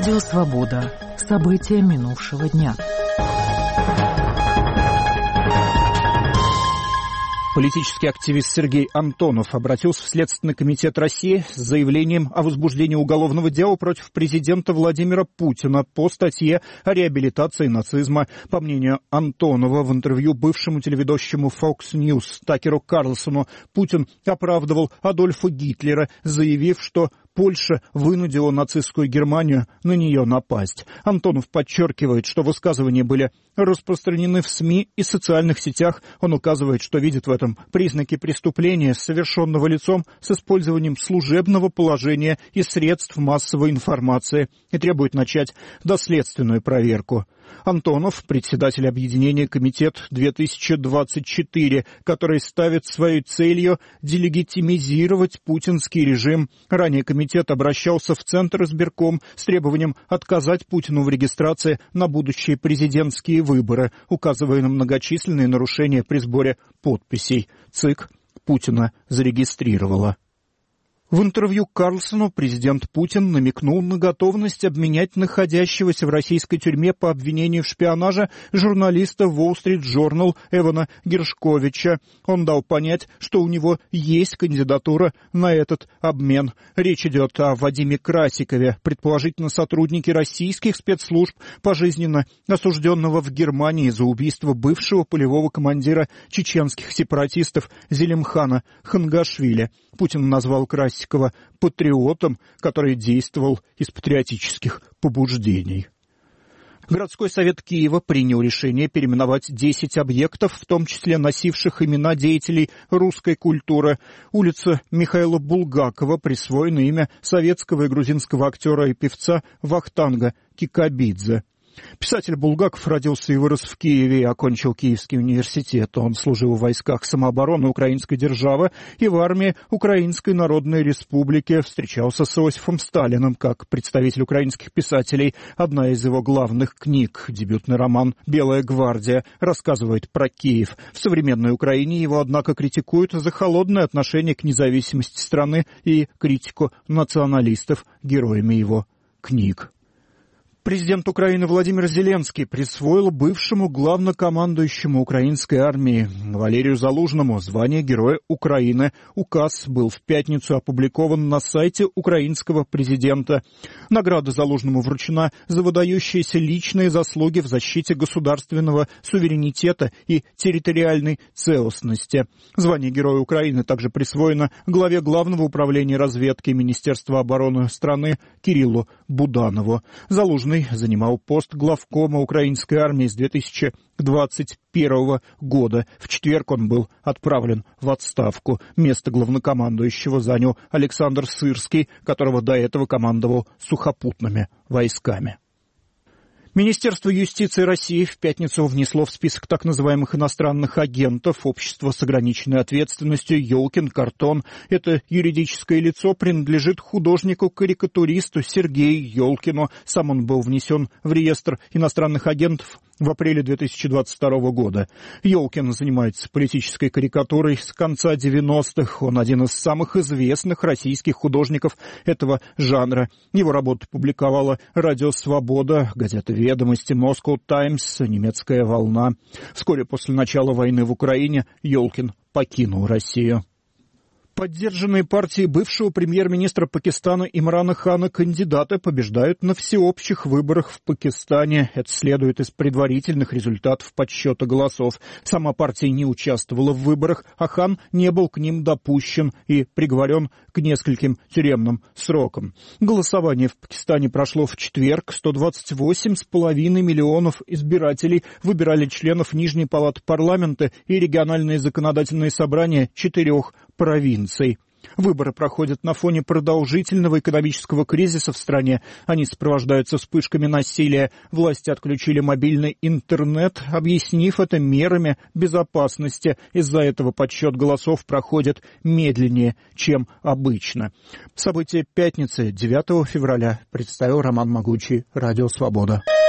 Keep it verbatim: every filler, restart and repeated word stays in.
Радио «Свобода». События минувшего дня. Политический активист Сергей Антонов обратился в Следственный комитет России с заявлением о возбуждении уголовного дела против президента Владимира Путина по статье о реабилитации нацизма. По мнению Антонова, в интервью бывшему телеведущему Fox News Такеру Карлсону Путин оправдывал Адольфа Гитлера, заявив, что Польша вынудила нацистскую Германию на нее напасть. Антонов подчеркивает, что высказывания были распространены в СМИ и социальных сетях. Он указывает, что видит в этом признаки преступления, совершенного лицом с использованием служебного положения и средств массовой информации, и требует начать доследственную проверку. Антонов, председатель объединения «Комитет две тысячи двадцать четыре», который ставит своей целью делегитимизировать путинский режим. Ранее комитет обращался в Центр избирком с требованием отказать Путину в регистрации на будущие президентские выборы, указывая на многочисленные нарушения при сборе подписей. ЦИК Путина зарегистрировала. В интервью Карлсону президент Путин намекнул на готовность обменять находящегося в российской тюрьме по обвинению в шпионаже журналиста Wall Street Journal Эвана Гершковича. Он дал понять, что у него есть кандидатура на этот обмен. Речь идет о Вадиме Красикове, предположительно сотруднике российских спецслужб, пожизненно осужденного в Германии за убийство бывшего полевого командира чеченских сепаратистов Зелимхана Хангашвили. Путин назвал Красикова патриотом, который действовал из патриотических побуждений. Городской совет Киева принял решение переименовать десять объектов, в том числе носивших имена деятелей русской культуры. Улица Михаила Булгакова присвоена имя советского и грузинского актера и певца Вахтанга Кикабидзе. Писатель Булгаков родился и вырос в Киеве и окончил Киевский университет. Он служил в войсках самообороны украинской державы и в армии Украинской Народной Республики. Встречался с Иосифом Сталиным как представитель украинских писателей. Одна из его главных книг, дебютный роман «Белая гвардия», рассказывает про Киев. В современной Украине его, однако, критикуют за холодное отношение к независимости страны и критику националистов героями его книг. Президент Украины Владимир Зеленский присвоил бывшему главнокомандующему украинской армии Валерию Залужному звание Героя Украины. Указ был в пятницу опубликован на сайте украинского президента. Награда Залужному вручена за выдающиеся личные заслуги в защите государственного суверенитета и территориальной целостности. Звание Героя Украины также присвоено главе Главного управления разведки Министерства обороны страны Кириллу Буданову. Залужный занимал пост главкома украинской армии с две тысячи двадцать первого года. В четверг он был отправлен в отставку. Место главнокомандующего занял Александр Сырский, которого до этого командовал сухопутными войсками. Министерство юстиции России в пятницу внесло в список так называемых иностранных агентов общество с ограниченной ответственностью «Ёлкин Картон». Это юридическое лицо принадлежит художнику-карикатуристу Сергею Ёлкину. Сам он был внесен в реестр иностранных агентов в апреле две тысячи двадцать второго года. Ёлкин занимается политической карикатурой с конца девяностых. Он один из самых известных российских художников этого жанра. Его работу публиковала «Радио Свобода», газета «Ведомости», «Moscow Times», «Немецкая волна». Вскоре после начала войны в Украине Ёлкин покинул Россию. Поддержанные партией бывшего премьер-министра Пакистана Имрана Хана кандидаты побеждают на всеобщих выборах в Пакистане. Это следует из предварительных результатов подсчета голосов. Сама партия не участвовала в выборах, а Хан не был к ним допущен и приговорен к нескольким тюремным срокам. Голосование в Пакистане прошло в четверг. сто двадцать восемь с половиной миллионов избирателей выбирали членов Нижней палаты парламента и региональные законодательные собрания четырех провинций. Выборы проходят на фоне продолжительного экономического кризиса в стране. Они сопровождаются вспышками насилия. Власти отключили мобильный интернет, объяснив это мерами безопасности. Из-за этого подсчет голосов проходит медленнее, чем обычно. События пятницы, девятого февраля, представил Роман Могучий, Радио Свобода.